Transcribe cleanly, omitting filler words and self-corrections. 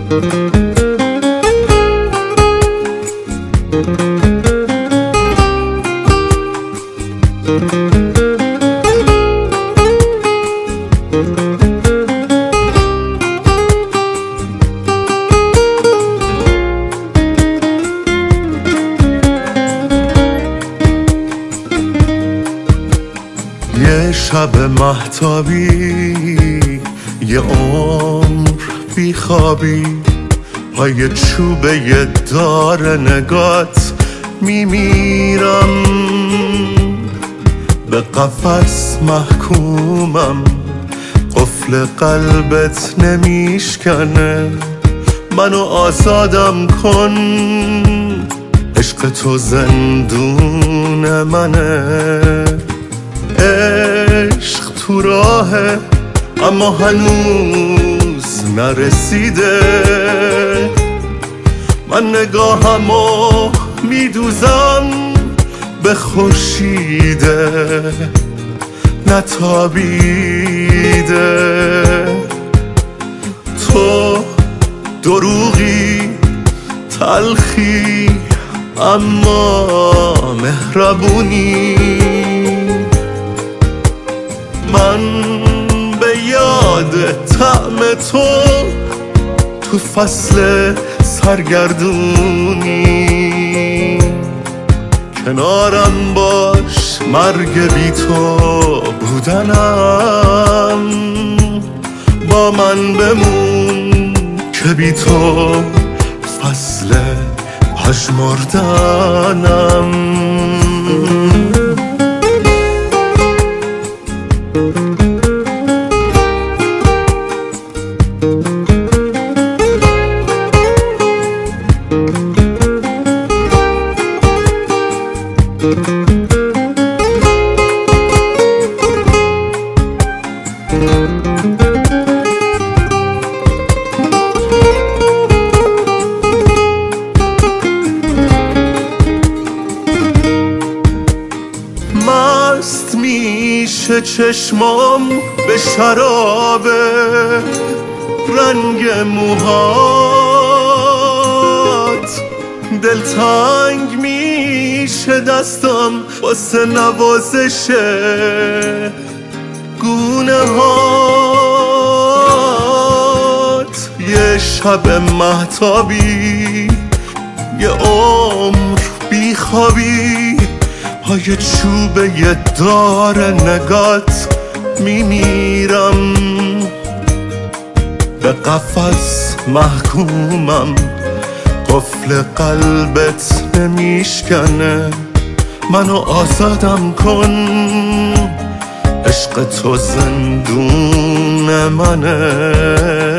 یه شب مهتابی، یه عمر بیخوابی، پای چوبه دار نگات میمیرم. به قفس محکومم، قفل قلبت نمیشکنه، منو آزادم کن، عشق تو زندون منه. عشق تو راهه اما هنوز نرسیده، من نگاهمو میدوزم به خورشیده نتابیده. تو دروغی تلخی اما مهربونی، من به یاد طعم تو فصل سرگردونی. کنارم باش مرگ بی تو بودنم، با من بمون که بی تو فصل پژمردنم. مست میشه چشمام به شراب رنگ موهات، دلتنگ میشه دستم واسه نوازش گونه هات. یه شب مهتابی، یه عمر بیخوابی، پای چوبه یه دار نگات میمیرم. به قفس محکومم، قفل قلبت نمیشکنه، منو آزادم کن، عشق تو زندون منه.